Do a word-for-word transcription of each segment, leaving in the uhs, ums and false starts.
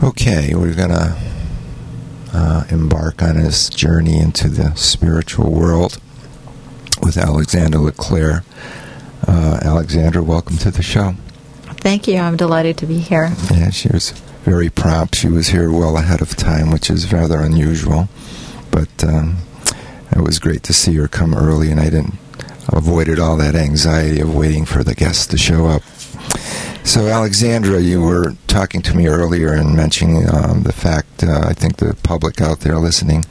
Okay, we're going to uh, embark on this journey into the spiritual world with Alexandra LeClaire. Uh, Alexandra, welcome to the show. Thank you. I'm delighted to be here. Yeah, she was very prompt. She was here well ahead of time, which is rather unusual. But um, it was great to see her come early, and I didn't avoided all that anxiety of waiting for the guests to show up. So, Alexandra, you were talking to me earlier and mentioning um, the fact, uh, I think the public out there listening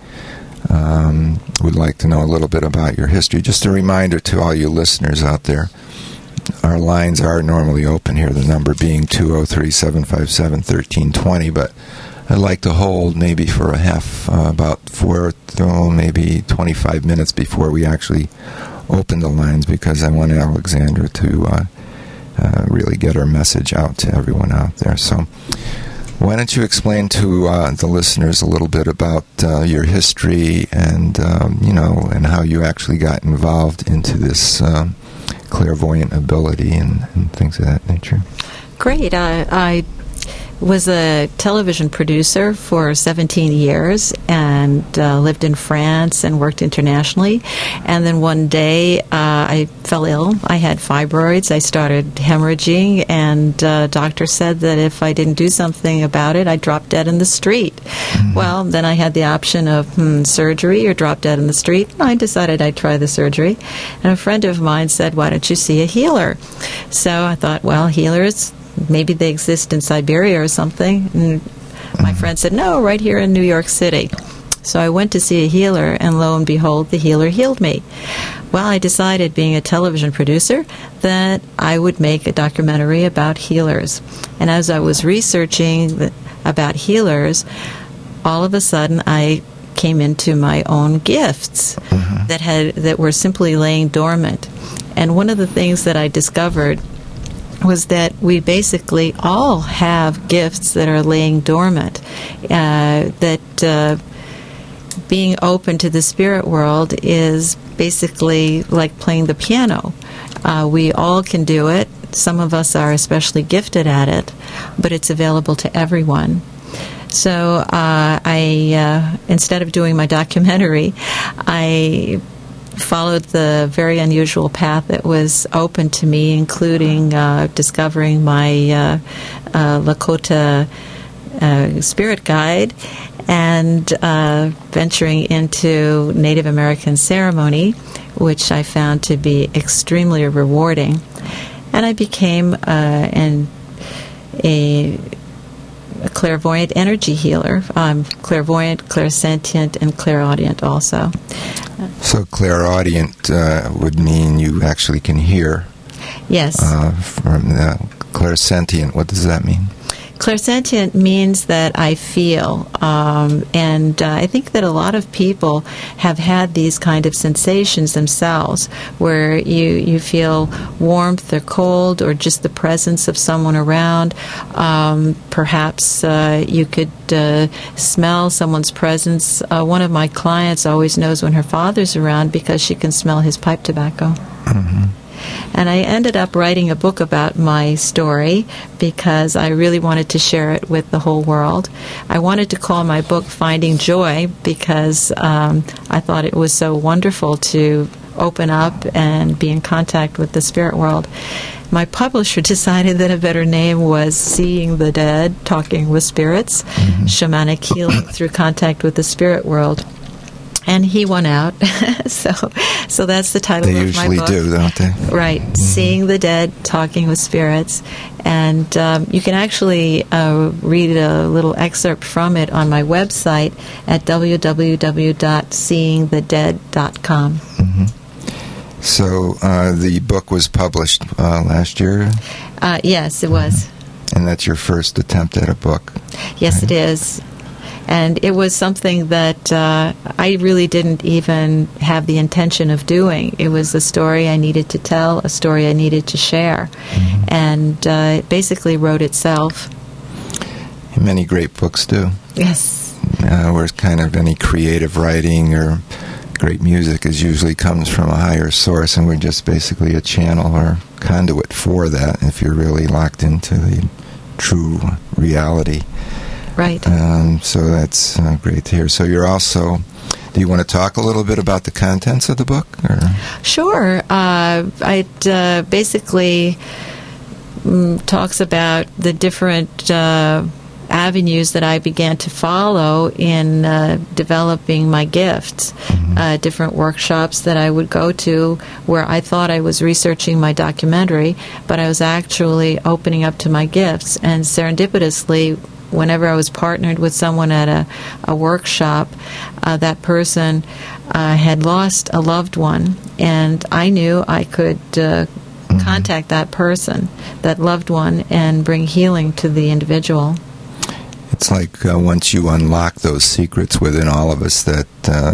um, would like to know a little bit about your history. Just a reminder to all you listeners out there, our lines are normally open here, the number being two oh three, seven five seven, one three two oh, but I'd like to hold maybe for a half, uh, about four, oh, maybe twenty-five minutes before we actually open the lines, because I want Alexandra to uh, uh, really get our message out to everyone out there. So why don't you explain to uh, the listeners a little bit about uh, your history and, um, you know, and how you actually got involved into this um, clairvoyant ability and, and things of that nature. Great. I, I was a television producer for seventeen years and uh, lived in France and worked internationally. And then one day uh, I fell ill. I had fibroids. I started hemorrhaging, and uh, doctor said that if I didn't do something about it, I'd drop dead in the street. Mm-hmm. Well, then I had the option of hmm, surgery or drop dead in the street. I decided I'd try the surgery. And a friend of mine said, why don't you see a healer? So I thought, well, healers, maybe they exist in Siberia or something. And my friend said, no, right here in New York City. So I went to see a healer, and lo and behold, the healer healed me. Well, I decided, being a television producer, that I would make a documentary about healers. And as I was researching about healers, all of a sudden I came into my own gifts mm-hmm. that had that were simply laying dormant. And one of the things that I discovered was that we basically all have gifts that are laying dormant, uh, that uh, being open to the spirit world is basically like playing the piano. Uh, we all can do it. Some of us are especially gifted at it, but it's available to everyone. So uh, I, uh, instead of doing my documentary, I followed the very unusual path that was open to me, including uh, discovering my uh, uh, Lakota uh, spirit guide and uh, venturing into Native American ceremony, which I found to be extremely rewarding. And I became uh, an, a a clairvoyant energy healer. I'm clairvoyant, clairsentient, and clairaudient also. So clairaudient uh, would mean you actually can hear. Yes. Uh, from the clairsentient, what does that mean? Clairsentient means that I feel, um, and uh, I think that a lot of people have had these kind of sensations themselves, where you, you feel warmth or cold or just the presence of someone around. Um, perhaps uh, you could uh, smell someone's presence. Uh, one of my clients always knows when her father's around because she can smell his pipe tobacco. Mm-hmm. And I ended up writing a book about my story because I really wanted to share it with the whole world. I wanted to call my book Finding Joy because um, I thought it was so wonderful to open up and be in contact with the spirit world. My publisher decided that a better name was Seeing the Dead, Talking with Spirits, mm-hmm. Shamanic Healing Through Contact with the Spirit World. And he won out. so so that's the title they of my book. They usually do, don't they? Right. Mm-hmm. Seeing the Dead, Talking with Spirits. And um, you can actually uh, read a little excerpt from it on my website at w w w dot seeing the dead dot com. Mm-hmm. So uh, the book was published uh, last year? Uh, yes, it was. Mm-hmm. And that's your first attempt at a book? Yes, right? It is. And it was something that uh, I really didn't even have the intention of doing. It was a story I needed to tell, a story I needed to share. Mm-hmm. And uh, it basically wrote itself. Many great books do. Yes. Uh, where kind of any creative writing or great music is usually comes from a higher source, and we're just basically a channel or conduit for that if you're really locked into the true reality. Right. Um, so that's uh, great to hear. So you're also, do you want to talk a little bit about the contents of the book? Or? Sure. Uh, it uh, basically mm, talks about the different uh, avenues that I began to follow in uh, developing my gifts. Mm-hmm. Uh, different workshops that I would go to where I thought I was researching my documentary, but I was actually opening up to my gifts. And serendipitously, whenever I was partnered with someone at a, a workshop, uh, that person uh, had lost a loved one, and I knew I could uh, mm-hmm. contact that person, that loved one, and bring healing to the individual. It's like uh, once you unlock those secrets within all of us that uh,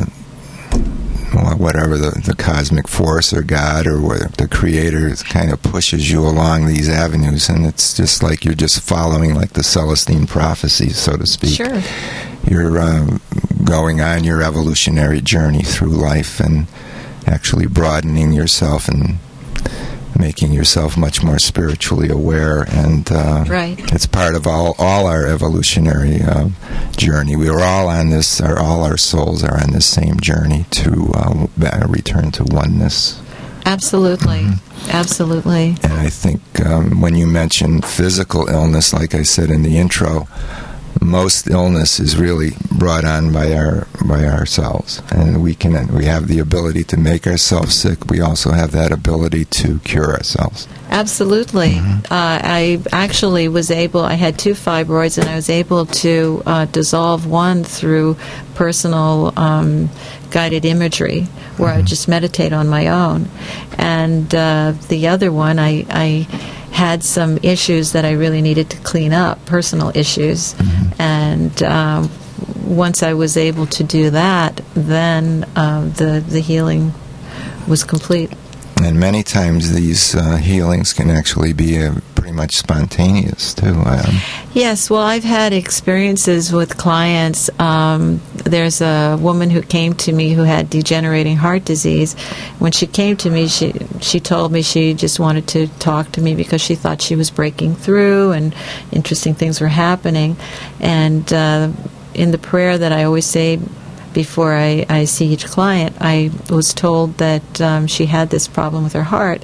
whatever the, the cosmic force or God or the Creator kind of pushes you along these avenues, and it's just like you're just following like the Celestine prophecies, so to speak. Sure. You're um, going on your evolutionary journey through life and actually broadening yourself and making yourself much more spiritually aware, and uh, right. it's part of all, all our evolutionary uh, journey. We are all on this, or all our souls are on this same journey to uh, return to oneness. Absolutely. Mm-hmm. Absolutely. And I think um, when you mention physical illness, like I said in the intro, most illness is really brought on by our by ourselves, and we can we have the ability to make ourselves sick. We also have that ability to cure ourselves. Absolutely. Mm-hmm. Uh, I actually was able. I had two fibroids, and I was able to uh, dissolve one through personal um, guided imagery, where mm-hmm. I would just meditate on my own, and uh, the other one, I. I had some issues that I really needed to clean up, personal issues. Mm-hmm. And um, once I was able to do that, then uh, the, the healing was complete. And many times these uh, healings can actually be uh, pretty much spontaneous, too. Um, yes, well, I've had experiences with clients. Um, there's a woman who came to me who had degenerating heart disease. When she came to me, she she told me she just wanted to talk to me because she thought she was breaking through and interesting things were happening. And uh, in the prayer that I always say before I, I see each client, I was told that um, she had this problem with her heart,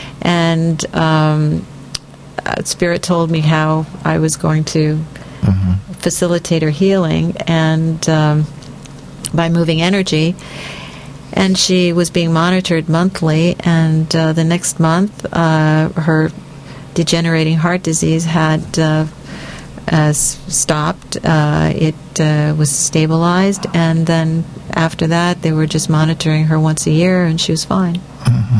and um, Spirit told me how I was going to mm-hmm. facilitate her healing, and um, by moving energy. And she was being monitored monthly, and uh, the next month uh, her degenerating heart disease had uh, Uh, stopped. Uh, it uh, was stabilized, and then after that, they were just monitoring her once a year, and she was fine. Mm-hmm.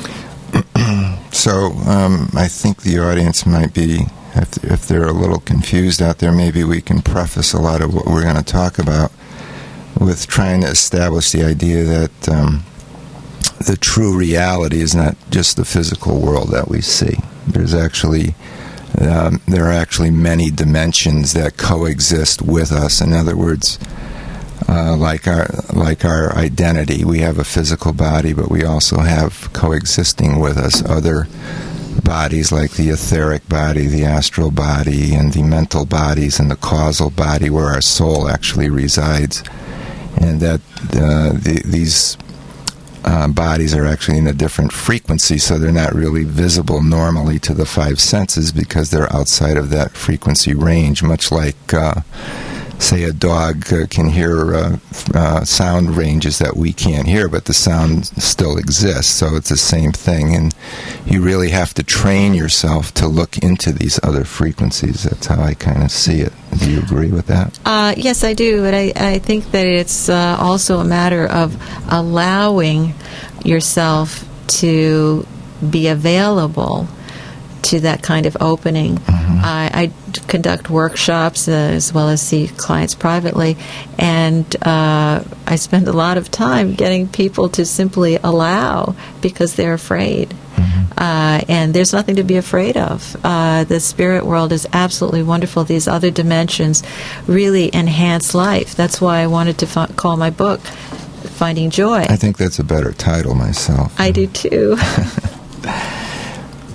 So um, I think the audience might be, if, if they're a little confused out there, maybe we can preface a lot of what we're going to talk about with trying to establish the idea that um, the true reality is not just the physical world that we see. There's actually Um, there are actually many dimensions that coexist with us. In other words, uh, like our like our identity, we have a physical body, but we also have coexisting with us other bodies like the etheric body, the astral body, and the mental bodies, and the causal body where our soul actually resides. And that uh, the, these Uh, bodies are actually in a different frequency, so they're not really visible normally to the five senses because they're outside of that frequency range, much like, uh, say, a dog uh, can hear uh, uh, sound ranges that we can't hear, but the sound still exists, so it's the same thing. And you really have to train yourself to look into these other frequencies. That's how I kind of see it. Do you agree with that? Uh, yes, I do, but I, I think that it's uh, also a matter of allowing yourself to be available to that kind of opening. Mm-hmm. I, I conduct workshops uh, as well as see clients privately, and uh, I spend a lot of time getting people to simply allow because they're afraid. Mm-hmm. Uh, and there's nothing to be afraid of. Uh, the spirit world is absolutely wonderful. These other dimensions really enhance life. That's why I wanted to f- call my book Finding Joy. I think that's a better title myself. I do too.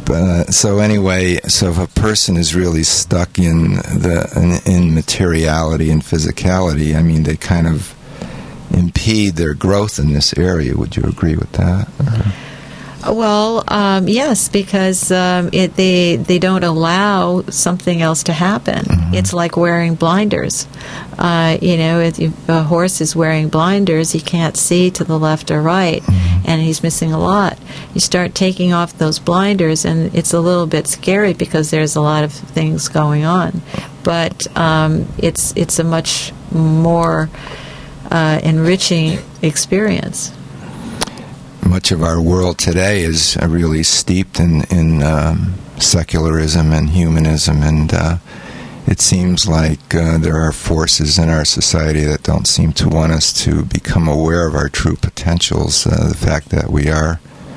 Uh, so anyway, so if a person is really stuck in the in, in materiality and physicality, I mean, they kind of impede their growth in this area. Would you agree with that? Or? Well, um, yes, because um, it, they they don't allow something else to happen. Mm-hmm. It's like wearing blinders. Uh, you know, if a horse is wearing blinders, he can't see to the left or right, mm-hmm. and he's missing a lot. You start taking off those blinders, and it's a little bit scary because there's a lot of things going on. But um, it's it's a much more uh, enriching experience. Much of our world today is uh, really steeped in, in um, secularism and humanism, and uh, it seems like uh, there are forces in our society that don't seem to want us to become aware of our true potentials. Uh, the fact that we are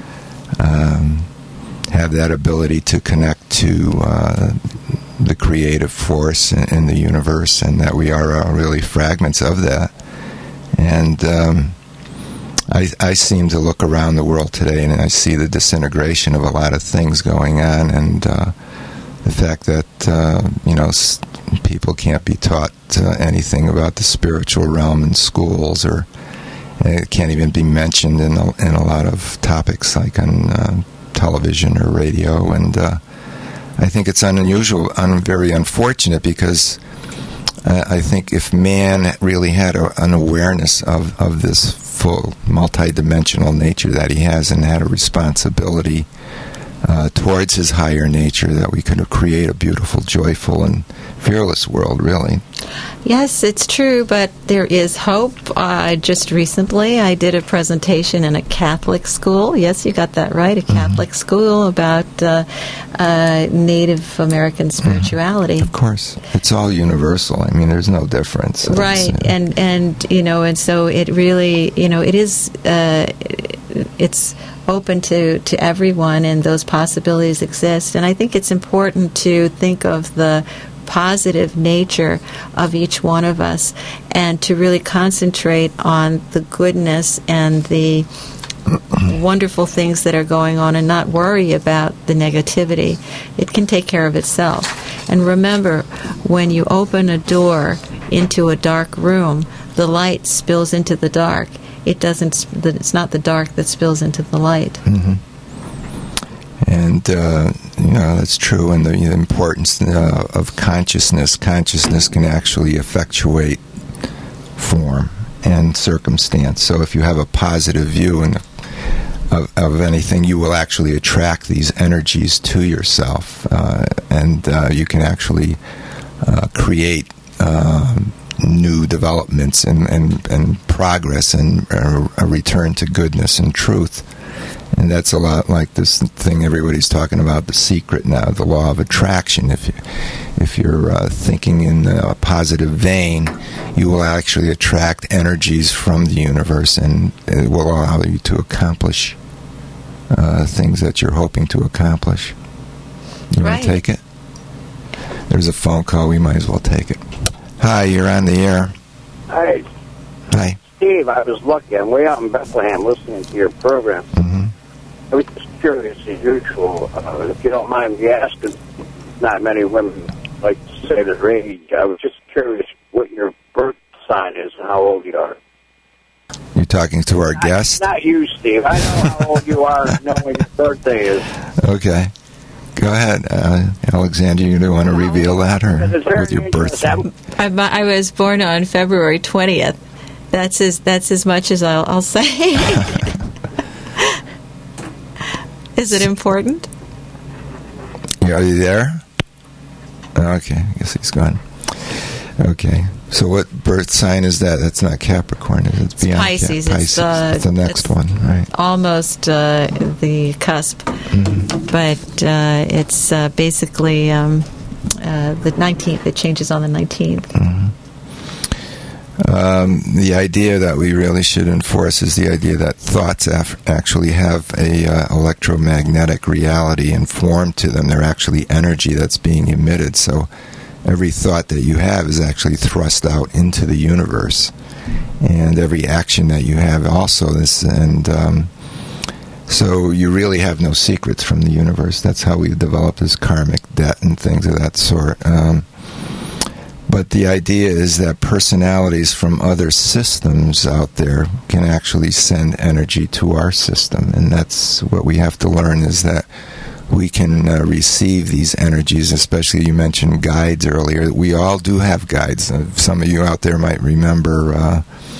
um, have that ability to connect to uh, the creative force in, in the universe, and that we are uh, really fragments of that. And um, I, I seem to look around the world today, and I see the disintegration of a lot of things going on, and uh, the fact that uh, you know s- people can't be taught uh, anything about the spiritual realm in schools, or it can't even be mentioned in a, in a lot of topics like on uh, television or radio. And uh, I think it's unusual, un- very unfortunate, because uh, I think if man really had a, an awareness of, of this full multi-dimensional nature that he has, and had a responsibility uh, towards his higher nature, that we could create a beautiful, joyful, and fearless world, really. Yes, it's true, but there is hope. Uh, just recently, I did a presentation in a Catholic school. Yes, you got that right, a Catholic mm-hmm. school about uh, uh, Native American spirituality. Mm-hmm. Of course. It's all universal. I mean, there's no difference. Right, uh, and, and, you know, and so it really, you know, it is, uh, it's open to, to everyone, and those possibilities exist. And I think it's important to think of the positive nature of each one of us, and to really concentrate on the goodness and the wonderful things that are going on, and not worry about the negativity. It can take care of itself. And remember, when you open a door into a dark room, the light spills into the dark. It doesn't. It's not the dark that spills into the light. Mm-hmm. And, uh, you know, that's true. And the, the importance uh, of consciousness. Consciousness can actually effectuate form and circumstance. So if you have a positive view in the, of, of anything, you will actually attract these energies to yourself. Uh, and uh, you can actually uh, create uh, new developments and, and, and progress, and uh, a return to goodness and truth. And that's a lot like this thing everybody's talking about, the secret now, the law of attraction. If you, if you're uh, thinking in a positive vein, you will actually attract energies from the universe, and it will allow you to accomplish uh, things that you're hoping to accomplish. You right. want to take it? There's a phone call. We might as well take it. Hi, you're on the air. Hi. Hi. Steve, I was lucky. I'm way out in Bethlehem listening to your program. Mm-hmm. I was just curious as usual. Uh, if you don't mind me asking, not many women like to say their age. I was just curious what your birth sign is and how old you are. You're talking to our not, guest? Not you, Steve. I know how old you are and know when your birthday is. Okay. Go ahead, uh, Alexander. You do want to reveal that, or with your birth sign? I, I was born on February twentieth. That's as that's as much as I'll, I'll say. Is it important? Are you there? Okay, I guess he's gone. Okay, so what birth sign is that? That's not Capricorn, is it? It's, it's beyond Pisces. Cap- Pisces. It's, uh, it's the next it's one, right? Almost uh, the cusp, mm-hmm. but uh, it's uh, basically um, uh, the nineteenth. It changes on the nineteenth. Mm-hmm. Um, the idea that we really should enforce is the idea that thoughts af- actually have a uh, electromagnetic reality and form to them. They're actually energy that's being emitted. So every thought that you have is actually thrust out into the universe, and every action that you have also is. And um, So you really have no secrets from the universe. That's how we've developed this karmic debt and things of that sort. Um, but the idea is that personalities from other systems out there can actually send energy to our system. And that's what we have to learn, is that we can uh, receive these energies, especially you mentioned guides earlier. We all do have guides. Uh, some of you out there might remember uh,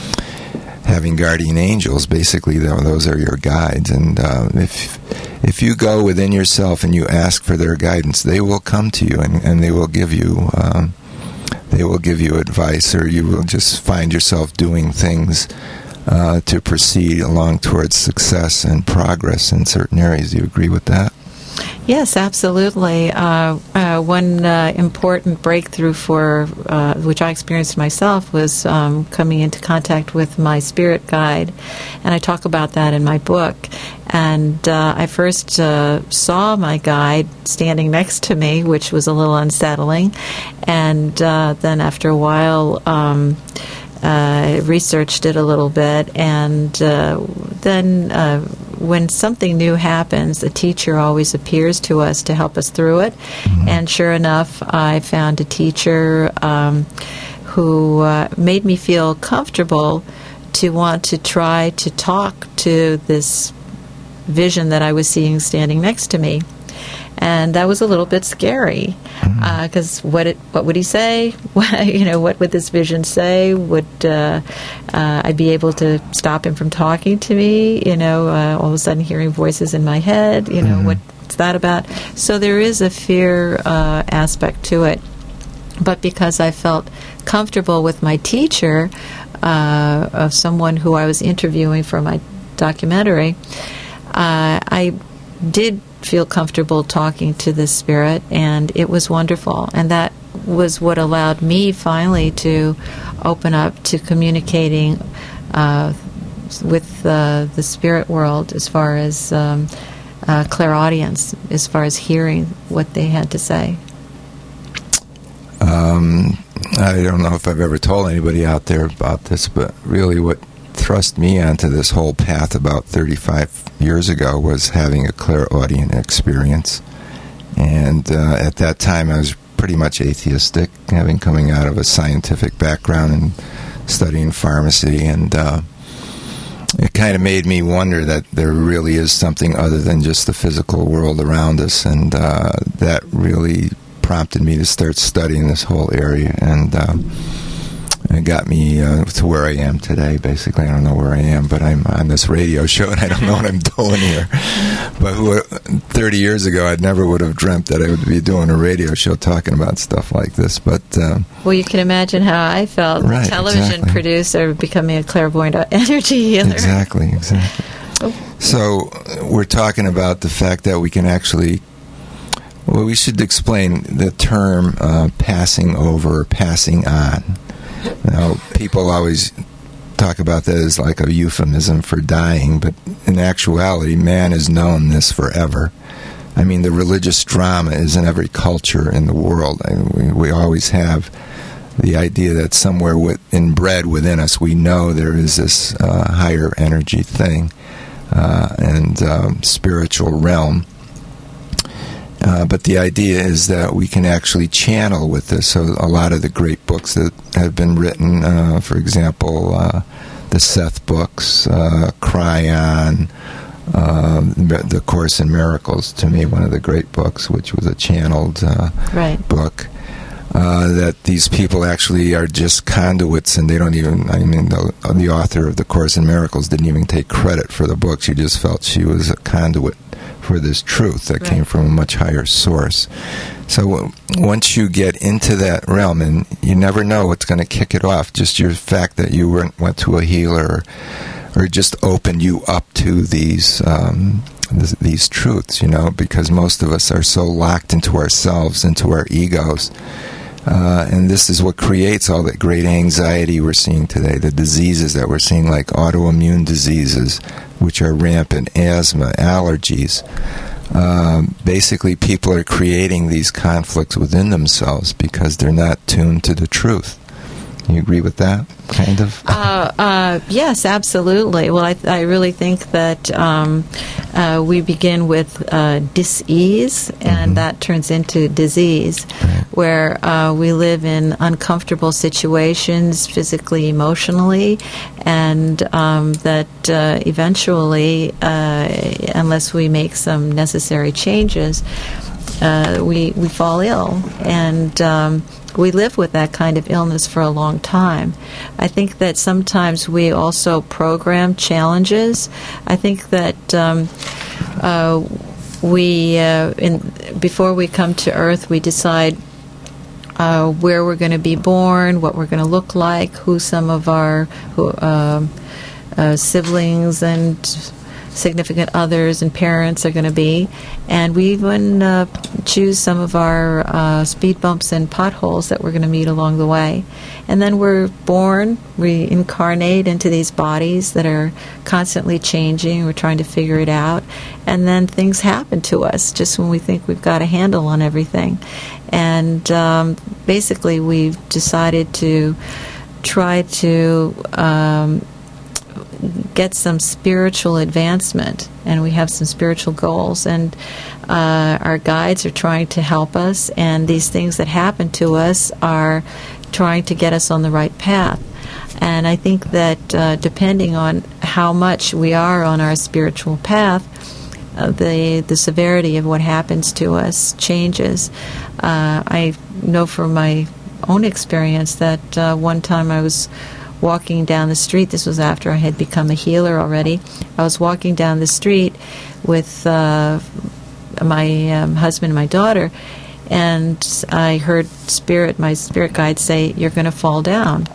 having guardian angels. Basically, those are your guides. And uh, if if you go within yourself and you ask for their guidance, they will come to you and, and they will give you um, they will give you advice, or you will just find yourself doing things uh, to proceed along towards success and progress in certain areas. Do you agree with that? Yes, absolutely. Uh, uh, one uh, important breakthrough for uh, which I experienced myself was um, coming into contact with my spirit guide, and I talk about that in my book. And uh, I first uh, saw my guide standing next to me, which was a little unsettling, and uh, then after a while, Um, Uh, researched it a little bit, and uh, then uh, when something new happens, a teacher always appears to us to help us through it. Mm-hmm. And sure enough, I found a teacher um, who uh, made me feel comfortable to want to try to talk to this vision that I was seeing standing next to me. And that was a little bit scary, because uh, what it, what would he say? you know, what would this vision say? Would uh, uh, I be able to stop him from talking to me? You know, uh, all of a sudden hearing voices in my head. You know, mm-hmm. what's that about? So there is a fear uh, aspect to it. But because I felt comfortable with my teacher, uh, of someone who I was interviewing for my documentary, uh, I did feel comfortable talking to this spirit, and it was wonderful. And that was what allowed me finally to open up to communicating uh, with uh, the spirit world as far as um, uh, clairaudience, as far as hearing what they had to say. Um, I don't know if I've ever told anybody out there about this, but really what thrust me onto this whole path about thirty-five years ago was having a clairaudient experience. And uh, at that time I was pretty much atheistic, having coming out of a scientific background and studying pharmacy, and uh, it kind of made me wonder that there really is something other than just the physical world around us, and uh, that really prompted me to start studying this whole area, and uh, it got me uh, to where I am today. Basically, I don't know where I am, but I'm on this radio show, and I don't know what I'm doing here. But who, thirty years ago, I never would have dreamt that I would be doing a radio show talking about stuff like this. But uh, well, you can imagine how I felt, right, a television exactly. producer becoming a clairvoyant energy healer. Exactly, exactly. Oh. So we're talking about the fact that we can actually... Well, we should explain the term uh, passing over, passing on. Now, people always talk about that as like a euphemism for dying, but in actuality, man has known this forever. I mean, the religious drama is in every culture in the world. I mean, we, we always have the idea that somewhere with, inbred within us, we know there is this uh, higher energy thing uh, and um, spiritual realm. Uh, but the idea is that we can actually channel with this. So a lot of the great books that have been written, uh, for example, uh, the Seth books, uh, Cryon, uh, the Course in Miracles, to me, one of the great books, which was a channeled uh, right. book, uh, that these people actually are just conduits, and they don't even, I mean, the, the author of the Course in Miracles didn't even take credit for the book. She just felt she was a conduit for this truth that right. came from a much higher source. So w- once you get into that realm, and you never know what's going to kick it off, just your fact that you went, went to a healer, or, or just opened you up to these um, th- these truths, you know, because most of us are so locked into ourselves, into our egos. Uh, and this is what creates all that great anxiety we're seeing today, the diseases that we're seeing, like autoimmune diseases, which are rampant, asthma, allergies. Um, basically, people are creating these conflicts within themselves because they're not tuned to the truth. You agree with that? kind of? Uh, uh, yes, absolutely. Well, I, I really think that um, uh, we begin with uh, dis-ease, and mm-hmm. that turns into disease, right. where uh, we live in uncomfortable situations, physically, emotionally, and um, that uh, eventually, uh, unless we make some necessary changes, uh, we we fall ill, and um, we live with that kind of illness for a long time. I think that sometimes we also program challenges. I think that um, uh, we, uh, in, before we come to Earth, we decide uh, where we're going to be born, what we're going to look like, who some of our who, uh, uh, siblings and significant others and parents are going to be, and we even uh, choose some of our uh, speed bumps and potholes that we're going to meet along the way. And then we're born, we incarnate into these bodies that are constantly changing, we're trying to figure it out, and then things happen to us just when we think we've got a handle on everything. And um, basically we've decided to try to um, get some spiritual advancement, and we have some spiritual goals, and uh, our guides are trying to help us, and these things that happen to us are trying to get us on the right path. And I think that uh, depending on how much we are on our spiritual path, uh, the the severity of what happens to us changes. Uh, I know from my own experience that uh, one time I was walking down the street. This was after I had become a healer already. I was walking down the street with uh, my um, husband and my daughter, and I heard spirit, my spirit guide say, "You're going to fall down."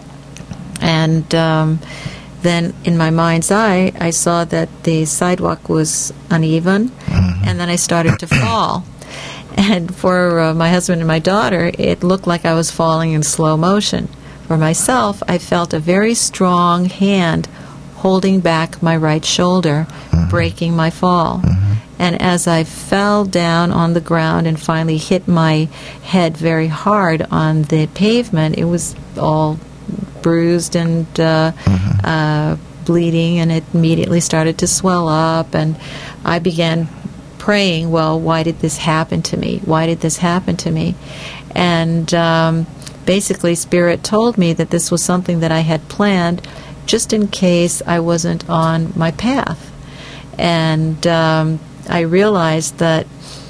And um, then in my mind's eye, I saw that the sidewalk was uneven, mm-hmm. and then I started to fall. And for uh, my husband and my daughter, it looked like I was falling in slow motion. For myself, I felt a very strong hand holding back my right shoulder, mm-hmm. breaking my fall. Mm-hmm. And as I fell down on the ground and finally hit my head very hard on the pavement, it was all bruised and uh, mm-hmm. uh, bleeding, and it immediately started to swell up. And I began praying, well, why did this happen to me? Why did this happen to me? And um, basically, Spirit told me that this was something that I had planned just in case I wasn't on my path. And um, I realized that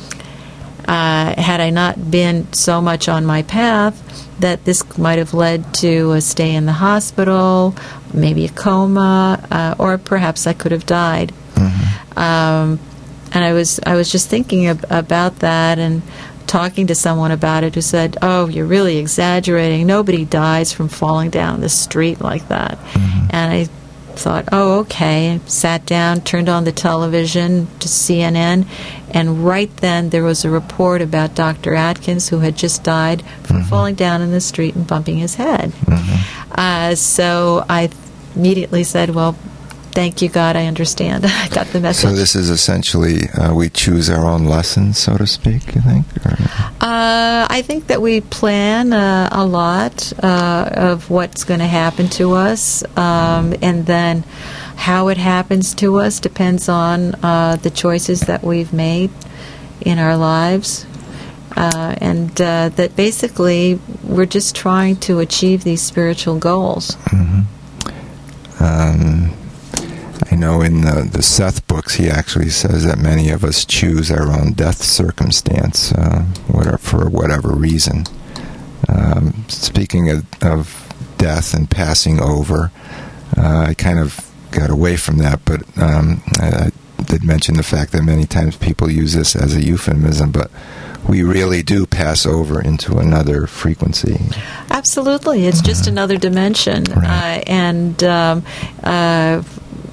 uh, had I not been so much on my path, that this might have led to a stay in the hospital, maybe a coma, uh, or perhaps I could have died. Mm-hmm. Um, and I was I was just thinking ab- about that and talking to someone about it who said, "Oh, you're really exaggerating. Nobody dies from falling down the street like that." Mm-hmm. And I thought, "Oh, okay." I sat down, turned on the television to C N N, and right then there was a report about Doctor Atkins, who had just died from mm-hmm. falling down in the street and bumping his head. Mm-hmm. Uh, so I immediately said, "Well, thank you, God, I understand." I got the message. So this is essentially, uh, we choose our own lessons, so to speak, you think? Or? Uh, I think that we plan uh, a lot uh, of what's going to happen to us, um, and then how it happens to us depends on uh, the choices that we've made in our lives. Uh, and uh, that basically we're just trying to achieve these spiritual goals. Mm-hmm. Um... I know in the, the Seth books, he actually says that many of us choose our own death circumstance, uh, whatever, for whatever reason. Um, speaking of, of death and passing over, uh, I kind of got away from that, but um, I, I did mention the fact that many times people use this as a euphemism, but we really do pass over into another frequency. Absolutely. It's just mm-hmm. another dimension. Right. Uh, and um, uh,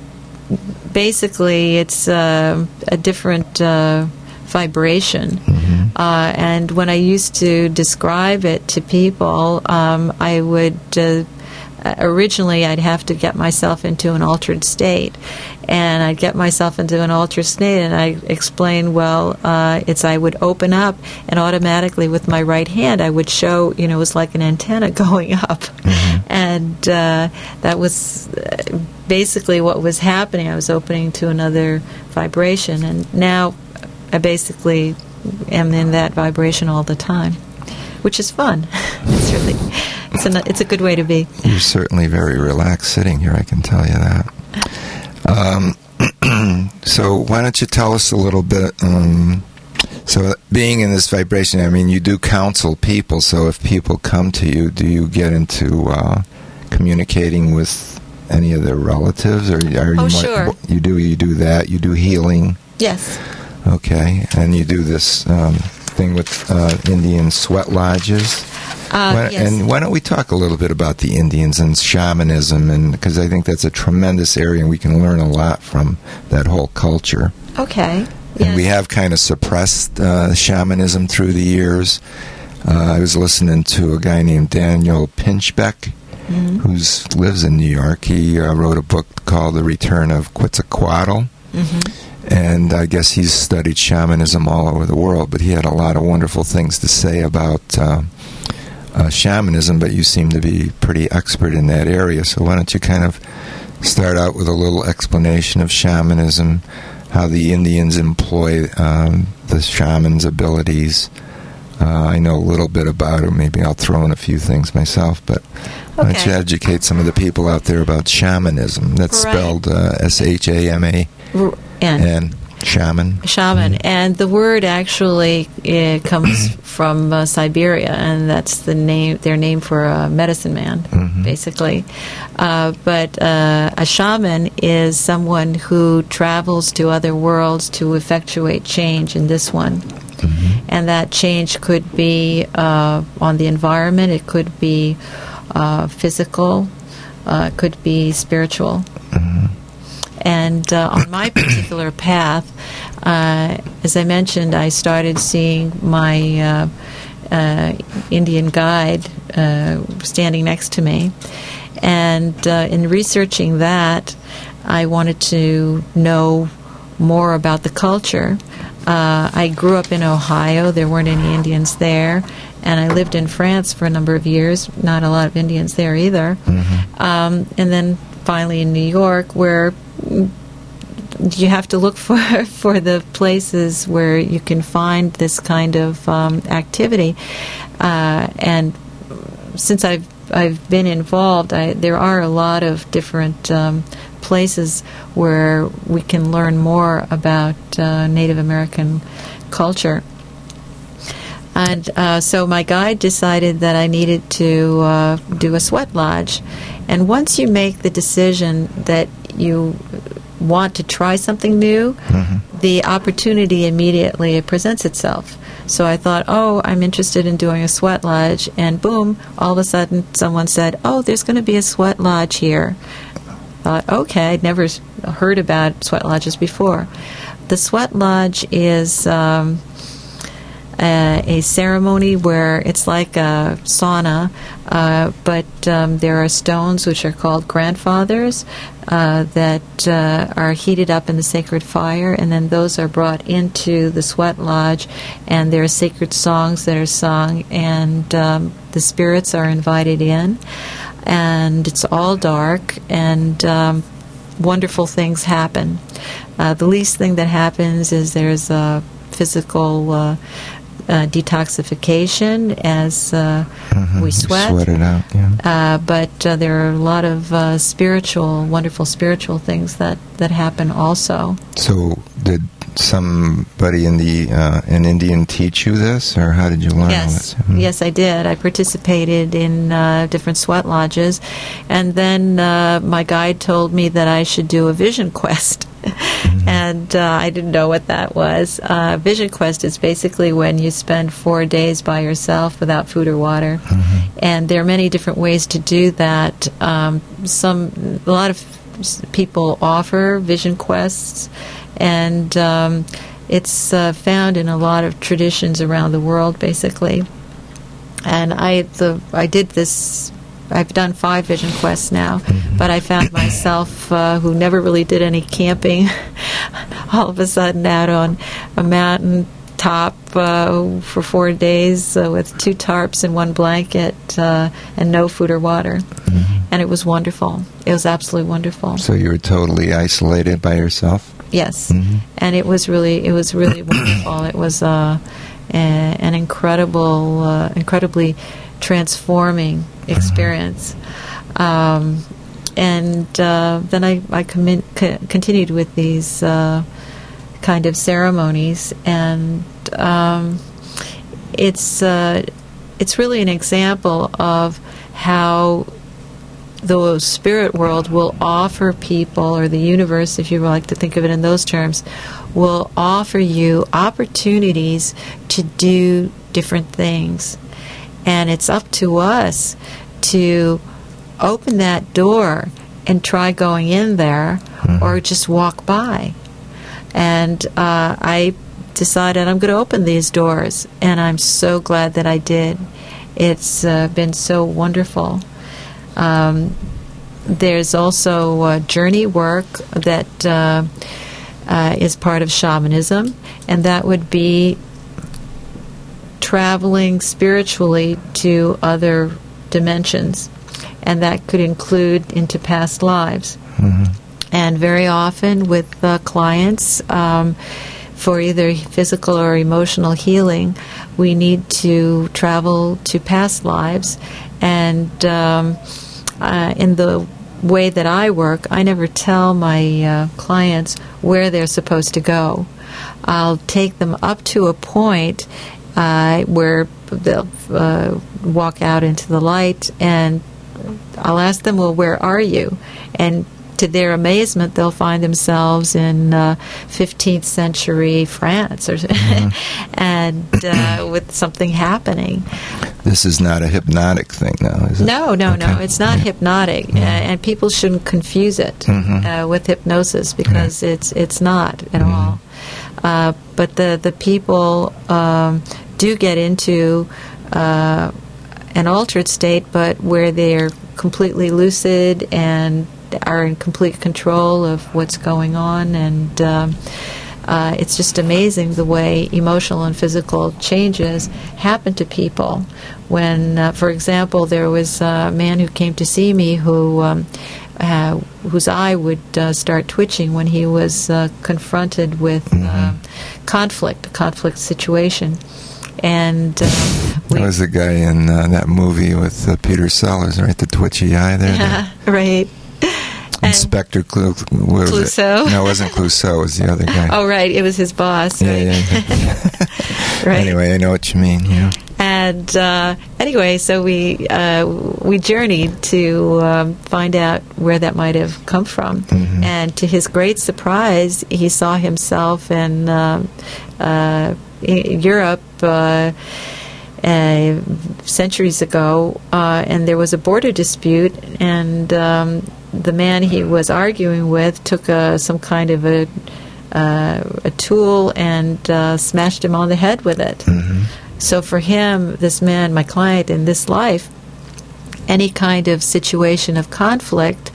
basically it's uh, a different uh, vibration. Mm-hmm. Uh, and when I used to describe it to people, um, I would uh, uh, originally I'd have to get myself into an altered state. And I'd get myself into an altered state, and I explained, well, uh, it's I would open up, and automatically with my right hand I would show, you know, it was like an antenna going up. Mm-hmm. And uh, that was basically what was happening. I was opening to another vibration, and now I basically am in that vibration all the time, which is fun. It's really, it's a, it's a good way to be. You're certainly very relaxed sitting here, I can tell you that. Um, so why don't you tell us a little bit, um, so being in this vibration, I mean, you do counsel people, so if people come to you, do you get into uh, communicating with any of their relatives? Or are you oh, sure. You do, you do that, you do healing? Yes. Okay, and you do this um, thing with uh, Indian sweat lodges. Uh, why, yes. And why don't we talk a little bit about the Indians and shamanism, and because I think that's a tremendous area, and we can learn a lot from that whole culture. Okay. And yes. we have kind of suppressed uh, shamanism through the years. Uh, I was listening to a guy named Daniel Pinchbeck, mm-hmm. who lives in New York. He uh, wrote a book called The Return of Quetzalcoatl. Mm-hmm. And I guess he's studied shamanism all over the world, but he had a lot of wonderful things to say about uh, uh, shamanism, but you seem to be pretty expert in that area. So why don't you kind of start out with a little explanation of shamanism, how the Indians employ um, the shaman's abilities. Uh, I know a little bit about it. Maybe I'll throw in a few things myself, but why don't you educate some of the people out there about shamanism? That's right. Spelled uh, S H A M A N. And shaman. Shaman. Mm-hmm. And the word actually uh, comes from uh, Siberia, and that's the name, their name for a medicine man, mm-hmm. basically. Uh, but uh, a shaman is someone who travels to other worlds to effectuate change in this one. Mm-hmm. And that change could be uh, on the environment, it could be uh, physical, uh, it could be spiritual. Mm-hmm. And uh, on my particular path, uh, as I mentioned, I started seeing my uh, uh, Indian guide uh, standing next to me. And uh, in researching that, I wanted to know more about the culture. Uh, I grew up in Ohio. There weren't any Indians there. And I lived in France for a number of years. Not a lot of Indians there either. Mm-hmm. Um, and then finally in New York, where you have to look for for the places where you can find this kind of um, activity. Uh, and since I've I've been involved, I, there are a lot of different um, places where we can learn more about uh, Native American culture. And uh, so my guide decided that I needed to uh, do a sweat lodge. And once you make the decision that you want to try something new, mm-hmm. the opportunity immediately presents itself. So I thought, oh, I'm interested in doing a sweat lodge, and boom, all of a sudden someone said, oh, there's going to be a sweat lodge here. I thought, okay, I'd never heard about sweat lodges before. The sweat lodge is um, a, a ceremony where it's like a sauna, uh, but um, there are stones which are called grandfathers uh, that uh, are heated up in the sacred fire, and then those are brought into the sweat lodge, and there are sacred songs that are sung, and um, the spirits are invited in, and it's all dark, and um, wonderful things happen. Uh, the least thing that happens is there's a physical uh, Uh, detoxification as uh, mm-hmm. we sweat. Sweat it out, yeah. Uh, but uh, there are a lot of uh, spiritual, wonderful spiritual things that, that happen also. So did somebody in the uh, an Indian teach you this, or how did you learn yes. all this? Mm-hmm. Yes, I did. I participated in uh, different sweat lodges, and then uh, my guide told me that I should do a vision quest. Mm-hmm. And uh, I didn't know what that was. Uh, Vision Quest is basically when you spend four days by yourself without food or water. Mm-hmm. And there are many different ways to do that. Um, some, a lot of people offer Vision Quests, and um, it's uh, found in a lot of traditions around the world, basically. And I, the, I did this I've done five Vision Quests now, Mm-hmm. but I found myself, uh, who never really did any camping, all of a sudden out on a mountain top uh, for four days uh, with two tarps and one blanket uh, and no food or water. Mm-hmm. And it was wonderful. It was absolutely wonderful. So you were totally isolated by yourself? Yes. Mm-hmm. And it was really, it was really wonderful. It was uh, a, an incredible, uh, incredibly transforming experience. Um, and uh, then I, I commin- co- continued with these uh, kind of ceremonies, and um, it's uh, it's really an example of how the spirit world will offer people, or the universe, if you like to think of it in those terms, will offer you opportunities to do different things. And it's up to us to open that door and try going in there, mm-hmm. or just walk by. And uh, I decided I'm going to open these doors, and I'm so glad that I did. It's uh, been so wonderful. Um, there's also uh, journey work that uh, uh, is part of shamanism, and that would be traveling spiritually to other dimensions, and that could include into past lives. Mm-hmm. And very often with uh, clients, um, for either physical or emotional healing, we need to travel to past lives. And um, uh, in the way that I work, I never tell my uh, clients where they're supposed to go. I'll take them up to a point uh, where they'll uh, walk out into the light, and I'll ask them, well, where are you? And to their amazement, they'll find themselves in uh, fifteenth century France, or mm-hmm. and uh, with something happening. This is not a hypnotic thing, though, is it? No, no, okay. no. It's not yeah. hypnotic, mm-hmm. uh, and people shouldn't confuse it mm-hmm. uh, with hypnosis, because yeah. it's it's not at mm-hmm. all. Uh, but the the people um, do get into uh, an altered state, but where they're completely lucid and are in complete control of what's going on, and um, uh, it's just amazing the way emotional and physical changes happen to people. When, uh, for example, there was a man who came to see me who um, uh, whose eye would uh, start twitching when he was uh, confronted with mm-hmm. uh, conflict, a conflict situation. And uh, we, that was the guy in uh, that movie with uh, Peter Sellers, right? The twitchy eye there. Yeah, right. Inspector Clou- Clouseau? It? No, it wasn't Clouseau. It was the other guy. Oh, right. It was his boss. Yeah, right? yeah. yeah. Right. Anyway, I know what you mean. Yeah. And uh, anyway, so we uh, we journeyed to um, find out where that might have come from. Mm-hmm. And to his great surprise, he saw himself in uh, uh, Europe uh, uh, centuries ago, uh, and there was a border dispute, and um, the man he was arguing with took uh, some kind of a uh, a tool and uh, smashed him on the head with it. Mm-hmm. So for him, this man, my client in this life, any kind of situation of conflict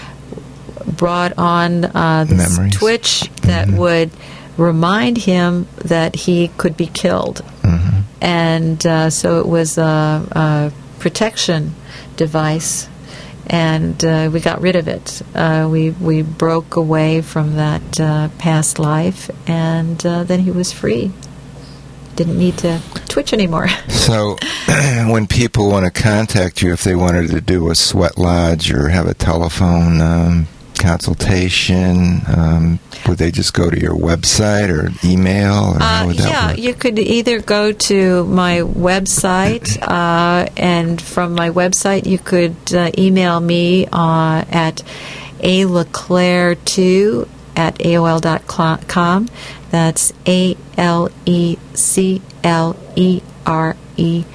brought on uh, this Memories. twitch that mm-hmm. would remind him that he could be killed. Mm-hmm. And uh, so it was a, a protection device, and uh, we got rid of it. Uh, we we broke away from that uh, past life, and uh, then he was free. Didn't need to twitch anymore. So when people want to contact you, if they wanted to do a sweat lodge or have a telephone um, consultation, um, would they just go to your website or email? Or how uh, would that yeah, work? you could either go to my website, uh, and from my website you could uh, email me uh, at a leclaire two at A O L dot com. That's A L E C L E R E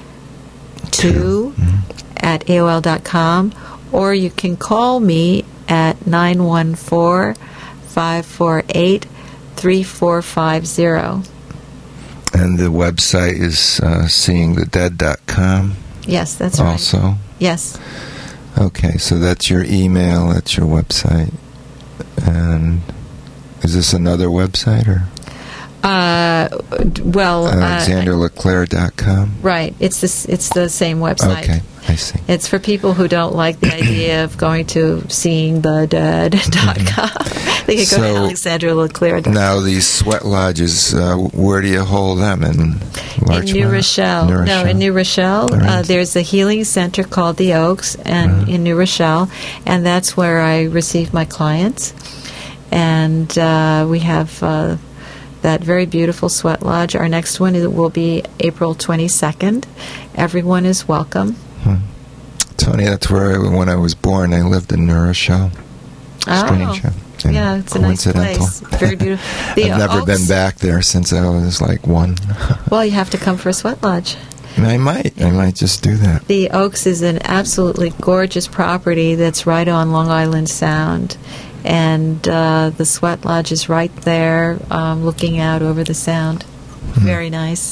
two mm-hmm. at A O L dot com. Or you can call me at nine one four, five four eight, three four five zero. And the website is uh, seeing the dead dot com? Yes, that's also. right. Yes. Okay, so that's your email, that's your website. And is this another website, or? Uh, well, Alexander LeClaire dot com? Uh, right. It's this. It's the same website. Okay, I see. It's for people who don't like the idea of going to seeing the dead dot com. They can go So, to Alexander LeClaire dot com. Now, these sweat lodges, uh, where do you hold them? In In Larchmont? New Rochelle. New No, Rochelle? in New Rochelle. All right. Uh, there's a healing center called the Oaks, and Uh-huh. in New Rochelle, and that's where I receive my clients. And uh, we have uh, that very beautiful sweat lodge. Our next one is, will be April twenty-second. Everyone is welcome. Hmm. Tony, that's where I, when I was born, I lived in New Rochelle. Strange. Oh. and Yeah, it's a nice coincidental. place. Very beautiful. The I've never Oaks- been back there since I was like one. Well, you have to come for a sweat lodge. I might. I might just do that. The Oaks is an absolutely gorgeous property that's right on Long Island Sound. And uh, the sweat lodge is right there, um, looking out over the Sound. Very nice.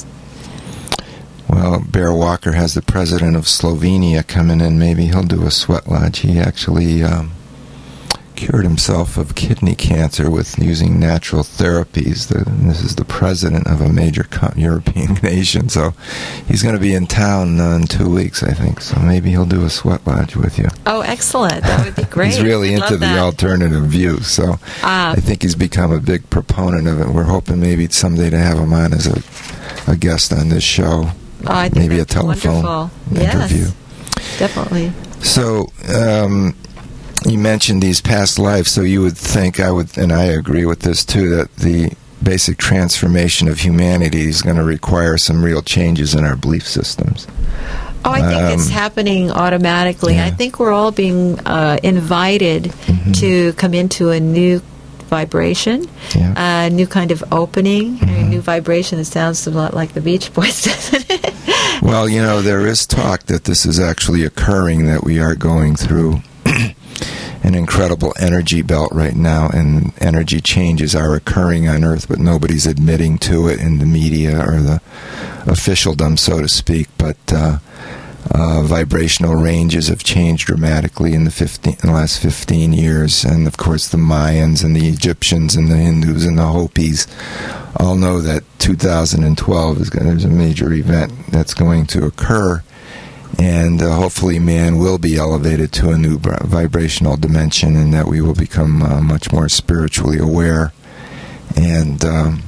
Well, Bear Walker has the president of Slovenia coming in. Maybe he'll do a sweat lodge. He actually um, cured himself of kidney cancer with using natural therapies. The, this is the president of a major co- European nation, so he's going to be in town uh, in two weeks, I think. So maybe he'll do a sweat lodge with you. Oh, excellent. That would be great. He's really I'd into love the that. alternative view, so Ah. I think he's become a big proponent of it. We're hoping maybe someday to have him on as a, a guest on this show. Oh, I think Maybe a that's telephone wonderful. interview. Yes, definitely. So, um, you mentioned these past lives, so you would think, I would, and I agree with this too, that the basic transformation of humanity is going to require some real changes in our belief systems. Oh, I think Um, it's happening automatically. yeah. I think we're all being uh, invited Mm-hmm. to come into a new vibration, Yeah. a new kind of opening, a new vibration that sounds a lot like the Beach Boys, doesn't it? Well, you know, there is talk that this is actually occurring, that we are going through an incredible energy belt right now, and energy changes are occurring on Earth, but nobody's admitting to it in the media or the officialdom, so to speak. But uh, uh, vibrational ranges have changed dramatically in the fifteen, in the last fifteen years, and of course the Mayans and the Egyptians and the Hindus and the Hopis all know that two thousand twelve is going, there's a major event that's going to occur. And uh, hopefully man will be elevated to a new br- vibrational dimension, and that we will become uh, much more spiritually aware and um,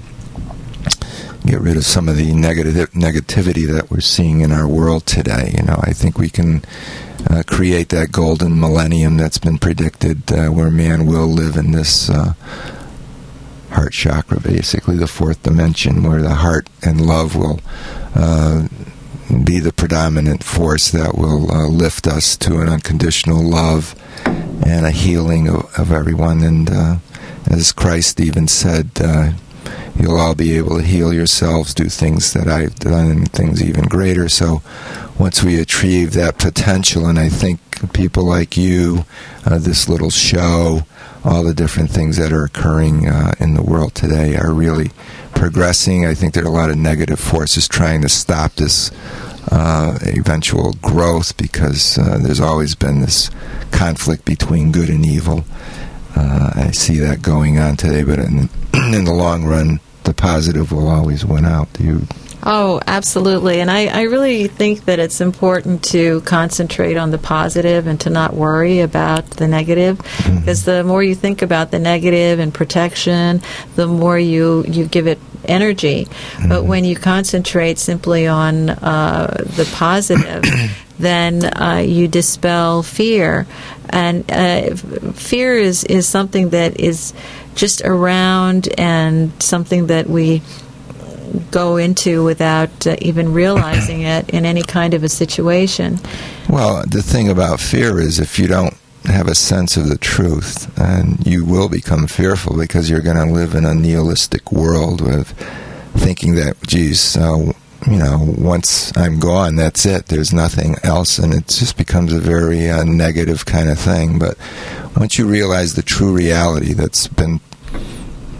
get rid of some of the negative negativity that we're seeing in our world today. You know, I think we can uh, create that golden millennium that's been predicted, uh, where man will live in this uh, heart chakra, basically the fourth dimension, where the heart and love will uh, be the predominant force that will uh, lift us to an unconditional love and a healing of, of everyone. And uh, as Christ even said, uh, you'll all be able to heal yourselves, do things that I've done, and things even greater. So once we achieve that potential, and I think people like you, uh, this little show, all the different things that are occurring uh, in the world today are really progressing. I think there are a lot of negative forces trying to stop this uh, eventual growth, because uh, there's always been this conflict between good and evil. Uh, I see that going on today, but in, in the long run, the positive will always win out. Do you? Oh, absolutely. And I, I really think that it's important to concentrate on the positive and to not worry about the negative, Mm-hmm. because the more you think about the negative and protection, the more you, you give it energy. Mm-hmm. But when you concentrate simply on uh, the positive, then uh, you dispel fear. And uh, fear is, is something that is just around, and something that we go into without uh, even realizing it in any kind of a situation. Well, the thing about fear is, if you don't have a sense of the truth, and you will become fearful, because you're going to live in a nihilistic world with thinking that, geez, uh, you know, once I'm gone, that's it. There's nothing else, and it just becomes a very uh, negative kind of thing. But once you realize the true reality that's been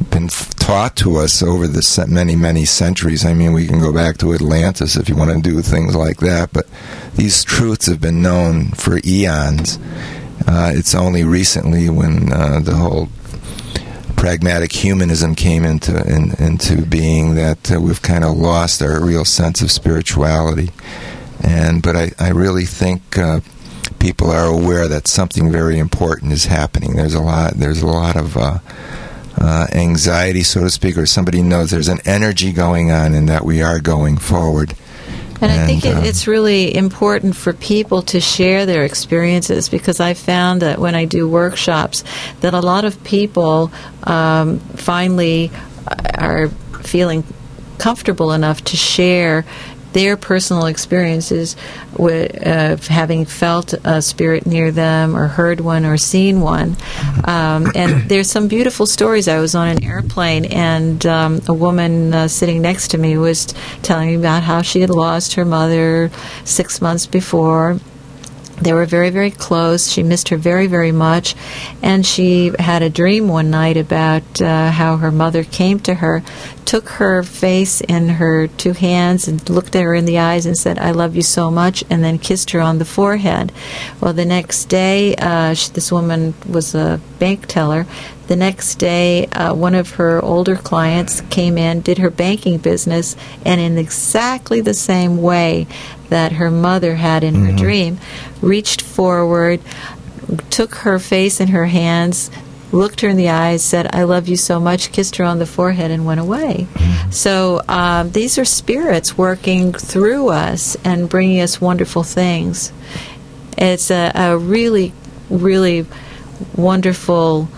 been f- taught to us over the se- many, many centuries. I mean, we can go back to Atlantis if you want to do things like that, but these truths have been known for eons. Uh, it's only recently when uh, the whole pragmatic humanism came into in, into being that uh, we've kind of lost our real sense of spirituality. And but I, I really think uh, people are aware that something very important is happening. There's a lot. There's a lot of uh, uh, anxiety, so to speak, or somebody knows there's an energy going on, and that we are going forward. And, and I think it, um, it's really important for people to share their experiences, because I found that when I do workshops that a lot of people um, finally are feeling comfortable enough to share their personal experiences with uh, having felt a spirit near them or heard one or seen one. Um, and there's some beautiful stories. I was on an airplane, and um, a woman uh, sitting next to me was telling me about how she had lost her mother six months before. They were very, very close. She missed her very, very much. And she had a dream one night about uh, how her mother came to her, took her face in her two hands and looked at her in the eyes and said, "I love you so much," and then kissed her on the forehead. Well, the next day, uh, she, this woman was a bank teller. The next day, uh, one of her older clients came in, did her banking business, and in exactly the same way that her mother had in her mm-hmm. dream, reached forward, took her face in her hands, looked her in the eyes, said, "I love you so much," kissed her on the forehead, and went away. Mm-hmm. So um, these are spirits working through us and bringing us wonderful things. It's a, a really, really wonderful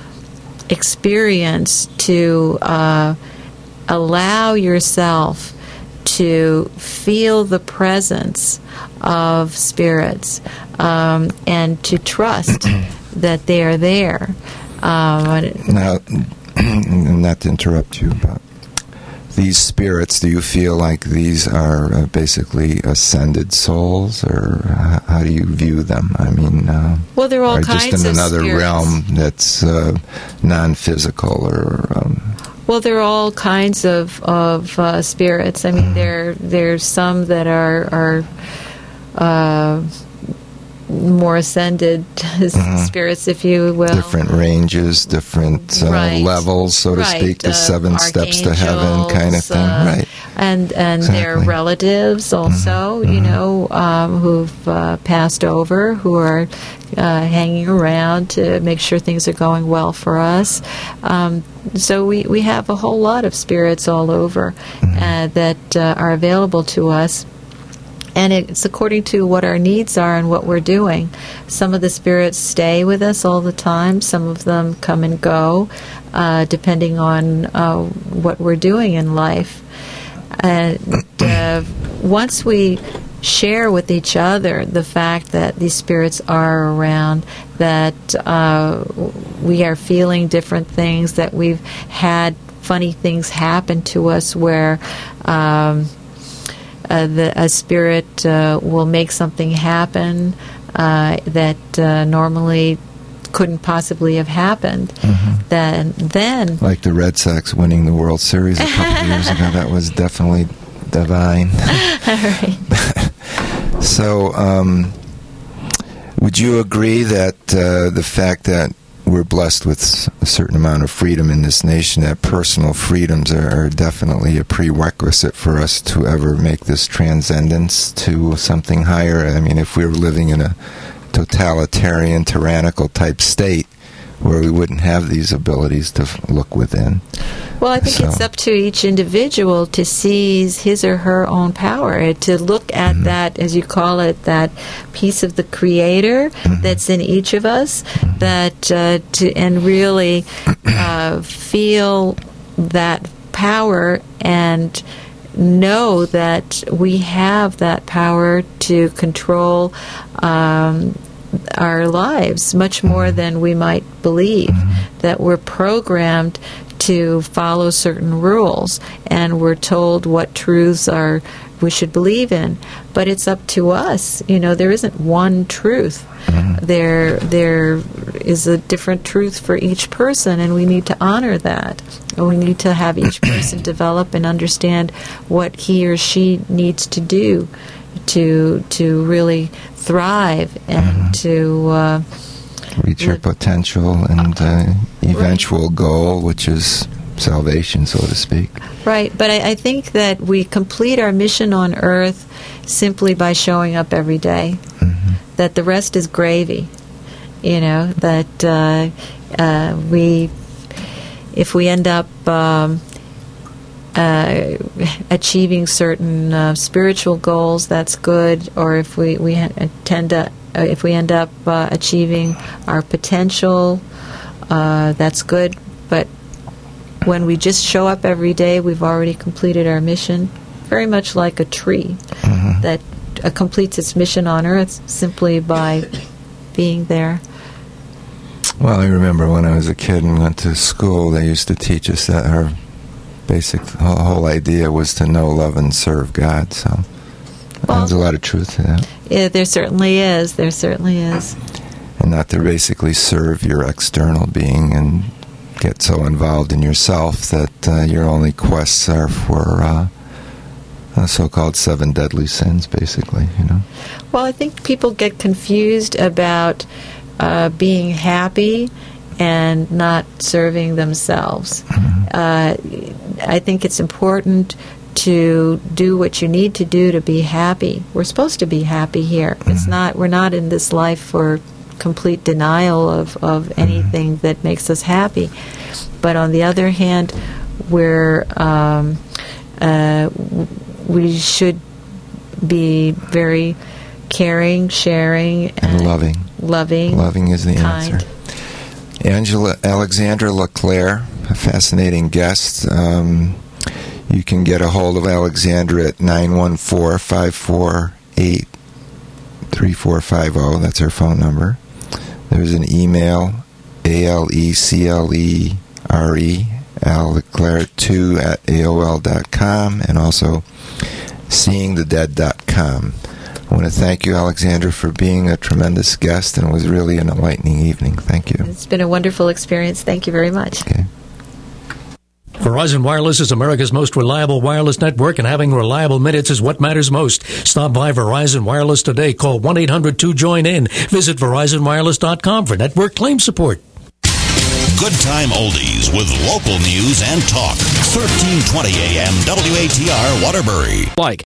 experience to uh, allow yourself to feel the presence of spirits um, and to trust that they are there. Um, now, not to interrupt you, but these spirits, do you feel like these are uh, basically ascended souls, or how, how do you view them? I mean, uh, well, they're all are kinds just in of another spirits. realm that's uh, non-physical, or um, well, there are all kinds of of uh, spirits. I mean, mm-hmm. there there's some that are are. Uh, more ascended mm-hmm. spirits, if you will. Different ranges, different uh, right. levels, so to right. speak, the uh, seven steps to heaven kind of thing. Uh, right. And and exactly. their relatives also, mm-hmm. you know, um, who've uh, passed over, who are uh, hanging around to make sure things are going well for us. Um, so we, we have a whole lot of spirits all over mm-hmm. uh, that uh, are available to us. And it's according to what our needs are and what we're doing. Some of the spirits stay with us all the time. Some of them come and go, uh, depending on uh, what we're doing in life. And uh, once we share with each other the fact that these spirits are around, that uh, we are feeling different things, that we've had funny things happen to us where... Um, Uh, the, a spirit uh, will make something happen uh, that uh, normally couldn't possibly have happened. Mm-hmm. Then, then, like the Red Sox winning the World Series a couple of years ago, that was definitely divine. Right. So, um, would you agree that uh, the fact that we're blessed with a certain amount of freedom in this nation, that personal freedoms are, are definitely a prerequisite for us to ever make this transcendence to something higher? I mean, if we were living in a totalitarian, tyrannical type state where we wouldn't have these abilities to f- look within. Well, I think so. It's up to each individual to seize his or her own power, to look at mm-hmm. that, as you call it, that piece of the Creator mm-hmm. that's in each of us, mm-hmm. that uh, to and really uh, feel that power and know that we have that power to control um, our lives much more than we might believe, mm-hmm. that we're programmed to follow certain rules and we're told what truths are we should believe in, but it's up to us. You know, there isn't one truth. Mm-hmm. There there is a different truth for each person, and we need to honor that. And we need to have each person develop and understand what he or she needs to do to to really thrive and mm-hmm. to uh, reach your potential and uh, eventual right. goal, which is salvation, so to speak. Right, but I, I think that we complete our mission on earth simply by showing up every day. Mm-hmm. That the rest is gravy. You know, that uh, uh, we, if we end up um, uh, achieving certain uh, spiritual goals, that's good. Or if we we tend to, uh, if we end up uh, achieving our potential, uh, that's good. But when we just show up every day, we've already completed our mission. Very much like a tree mm-hmm. that uh, completes its mission on earth simply by being there. Well, I remember when I was a kid and went to school, they used to teach us that our basic whole idea was to know, love, and serve God. So well, there's a lot of truth to that. Yeah, there certainly is. There certainly is. And not to basically serve your external being and get so involved in yourself that uh, your only quests are for uh, uh, so-called seven deadly sins, basically. You know. Well, I think people get confused about uh, being happy and not serving themselves. Mm-hmm. Uh, I think it's important to do what you need to do to be happy. We're supposed to be happy here. Mm-hmm. It's not. We're not in this life for complete denial of, of anything mm-hmm. that makes us happy. But on the other hand, we're um, uh, we should be very caring, sharing, and, and loving. Loving. Loving is the kind. answer. Angela Alexandra LeClaire, a fascinating guest. Um, you can get a hold of Alexandra at nine one four, five four eight, three four five zero. That's her phone number. There's an email, A L E C L E R E, Leclaire two at A O L dot com, and also seeing the dead dot com. I want to thank you, Alexandra, for being a tremendous guest, and it was really an enlightening evening. Thank you. It's been a wonderful experience. Thank you very much. Okay. Verizon Wireless is America's most reliable wireless network, and having reliable minutes is what matters most. Stop by Verizon Wireless today. Call one eight hundred two join in. Visit verizon wireless dot com for network claim support. Good time oldies with local news and talk. thirteen twenty A M W A T R Waterbury. Like